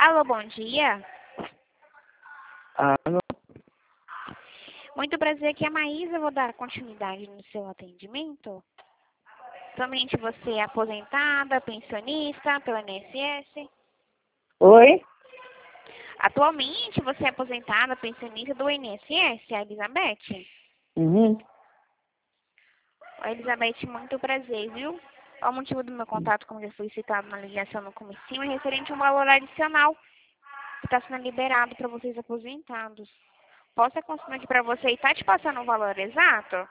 Alô, bom dia. Alô? Muito prazer, aqui é a Maísa. Vou dar continuidade no seu atendimento. Somente você é aposentada, pensionista pelo INSS? Oi? Atualmente você é aposentada, pensionista do INSS, a Elizabeth? Uhum. Oi, Elizabeth, muito prazer, viu? O motivo do meu contato, como já foi citado na ligação no comecinho, é referente a um valor adicional que está sendo liberado para vocês aposentados. Posso confirmar aqui para você e tá te passando o valor exato?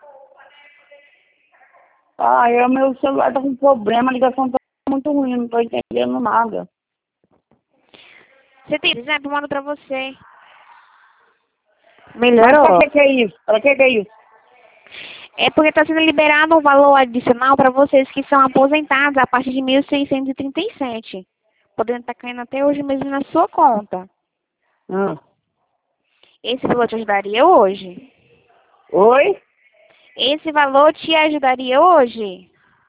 O meu celular tá com problema, a ligação tá muito ruim, não tô entendendo nada. Você tem exemplo? Mando para você. Mas pra Melhorou? que é isso? Pra que é isso? É porque está sendo liberado um valor adicional para vocês que são aposentados a partir de 1.637, podendo estar caindo até hoje mesmo na sua conta. Ah. Esse valor te ajudaria hoje? Oi? Esse valor te ajudaria hoje?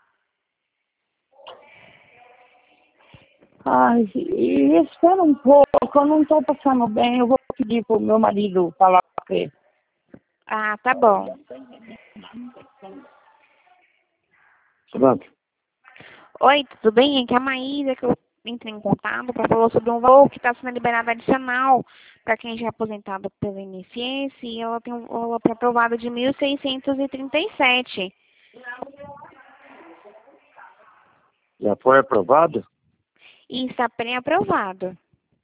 Ai, e espera um pouco, eu não tô passando bem, eu vou pedir pro meu marido falar com ele. Ah, tá bom. Pronto. Oi, tudo bem? Aqui é a Maísa, que eu entrei em contato para falar sobre um valor que está sendo liberado adicional para quem já é aposentado pelo INSS e ela tem um valor aprovado de 1.637. Já foi aprovado? E está pré-aprovado.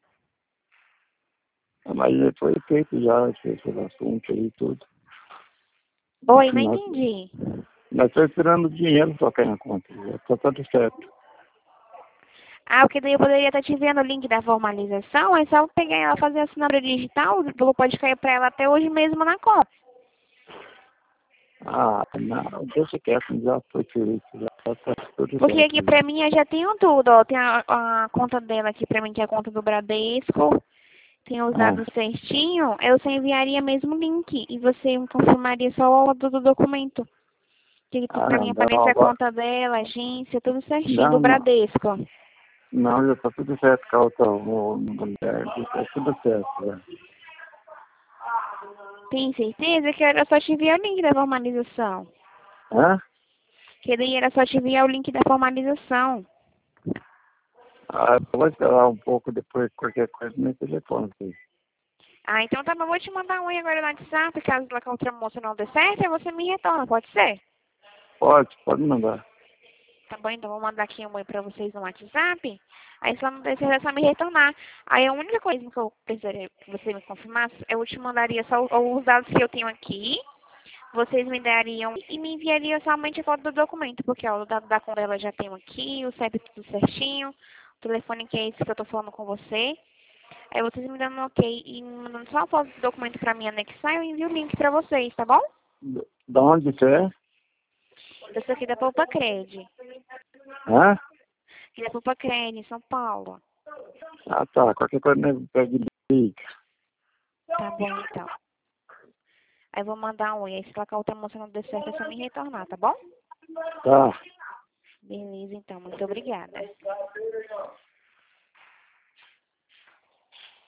Mas já foi feito já esse assunto aí e tudo. Oi, não Nós entendi. estamos esperando dinheiro pra cair na conta, já tá tudo certo. Ah, porque daí eu poderia estar te vendo o link da formalização, é só pegar ela, fazer a assinatura digital, o valor pode cair para ela até hoje mesmo na conta. Ah, não, deixa quieto, já foi feito, já tá tudo Porque certo. aqui pra mim eu já tenho tudo, ó. Tem a conta dela aqui pra mim, que é a conta do Bradesco. Tem os Ah, dados certinho, eu só enviaria mesmo o link. E você me confirmaria só o autor do documento. Que pra mim não, aparece a agora, conta dela, agência, tudo certinho, do não, não, Bradesco. não, já tá tudo certo com a outra mulher, já tá tudo certo, já. Tem certeza que era só te enviar o link da formalização? Hã? Que daí era só te enviar o link da formalização. Ah, eu vou esperar um pouco depois, qualquer coisa, no meu telefone, aqui. Ah, então tá bom, vou te mandar um oi agora no WhatsApp, caso lá com a outra moça não dê certo, aí você me retorna, pode ser? Pode mandar. Tá bom, então vou mandar aqui um oi pra vocês no WhatsApp. Aí se ela não der certo, é só me retornar. Aí a única coisa que eu precisaria que você me confirmasse, eu te mandaria só os dados que eu tenho aqui. Vocês me dariam e me enviariam somente a foto do documento, porque ó, o dado da conta ela já tenho aqui, o CEP tudo certinho, o telefone que é esse que eu tô falando com você. Aí vocês me dando um ok e me mandando só a foto do documento pra mim anexar, eu envio o link pra vocês, tá bom? Da onde você é? Eu sou aqui da Poupa Cred. Hã? Aqui da Poupa Cred, em São Paulo. Ah, tá, qualquer coisa, né, pede liga. Tá bom, então. Aí eu vou mandar um oi. Aí se lá com a outra moça não der certo, é só me retornar, tá bom? Tá. Beleza, então. Muito obrigada.